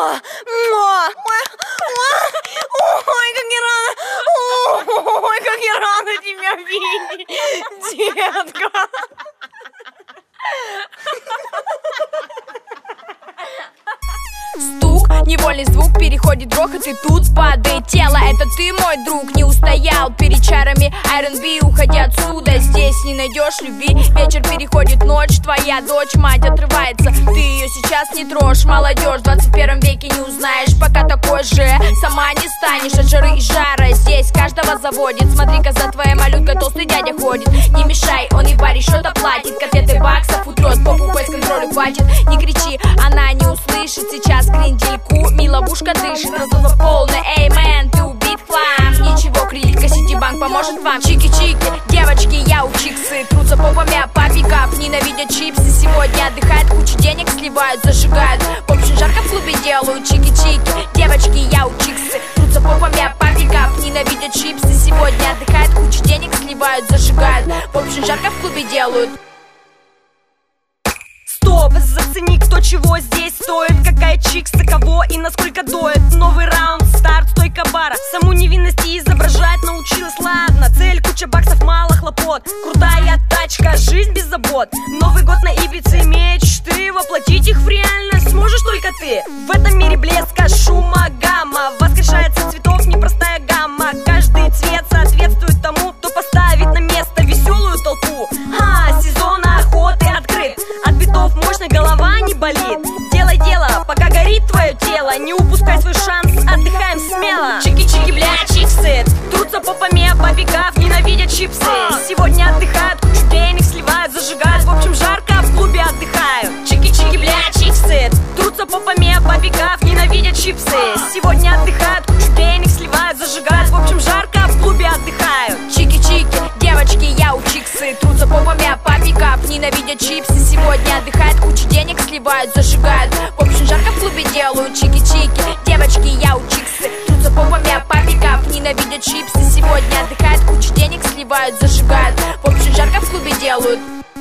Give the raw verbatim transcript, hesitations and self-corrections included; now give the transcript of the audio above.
Ой, как я рада! Ой, как я рада тебя видеть, детка! Стук, невольный звук, переходит грохот, и тут падает тело. Это ты, мой друг, не устоял перед чарами ар энд би. Уходи отсюда, здесь не найдешь любви. Вечер переходит ночь, твоя дочь, мать отрывается. Ты ее сейчас не трожь, молодежь в двадцать первом веке не узнаешь. Пока такой же, сама не станешь от жары и жара. Здесь каждого заводит, смотри-ка за твоей малюткой толстый дядя ходит. Не мешай, он и баре что-то платит. Котлеты баксов утрет, попу без контроля хватит. Не кричи, она не услышит сейчас крендельку. Миловушка дышит, разлума полная. Эй, мэн, ты убит, хлам. Ничего, кредитка Ситибанк поможет вам. Чики-чики, девочки, я у чиксы. Трутся попами, а папиков ненавидят чипсы. Сегодня отдыхают, кучу денег сливают, зажигают. В общем, жарко в клубе делают. Чики-чики, девочки, я у чиксы. Трутся попами, а папиков ненавидят чипсы. Сегодня отдыхают, кучу денег сливают, зажигают. В общем, жарко в клубе делают. Стоп, зацени, кто чего здесь стоит. Какая чикса, кого и насколько доет. Новый раунд, старт, стойка бара. Саму невинность изображать научилась, ладно. Цель, куча баксов, мало хлопот. Крутая тачка, жизнь без забот. Новый год на Ибице, мечты. Воплотить их в реальность сможешь только ты. В этом мире блеска, шума, гамма. Воскрешается цветов непростая гамма. Каждый цвет соответствует тому, кто поставит на место веселую толпу. А, сезон охоты открыт. От битов мощно голова не болит. Делай дело, пока горит твое тело. Не упускай свой шанс, отдыхаем смело. Чики-чики, бля, чиксы. Трутся попами, а папиков ненавидят чипсы. Сегодня отдыхают, кучу денег сливают, зажигают. В общем, жарко, в клубе отдыхают. Чики-чики, бля, чиксы. Трутся попами, а папиков ненавидят чипсы. Сегодня отдыхают, кучу денег сливают, зажигают. В общем, жарко, в клубе отдыхают. Чики-чики, девочки, я у чиксы. Трутся попами, а папиков ненавидят чипсы. Сегодня отдыхают, кучу денег сливают, зажигают. В общем, жарко в клубе делают. Чики-чики, девочки, я у чиксы. Трутся попами, а папиков ненавидят чипсы. Сегодня отдыхают, кучу денег сливают, зажигают. В общем, жарко в клубе делают.